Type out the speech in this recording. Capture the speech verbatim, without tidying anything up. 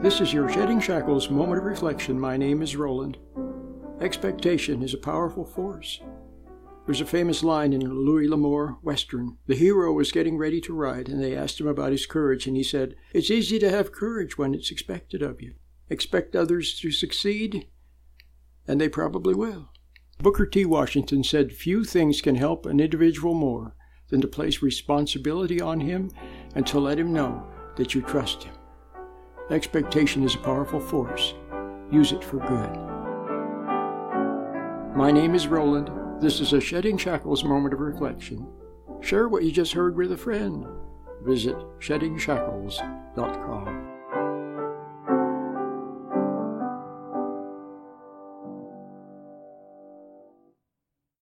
This is your Shedding Shackles moment of reflection. My name is Roland. Expectation is a powerful force. There's a famous line in a Louis L'Amour Western. The hero was getting ready to ride, and they asked him about his courage, and he said, "It's easy to have courage when it's expected of you. Expect others to succeed, and they probably will." Booker T. Washington said, "Few things can help an individual more than to place responsibility on him and to let him know that you trust him." Expectation is a powerful force. Use it for good. My name is Roland. This is a Shedding Shackles moment of reflection. Share what you just heard with a friend. Visit shedding shackles dot com.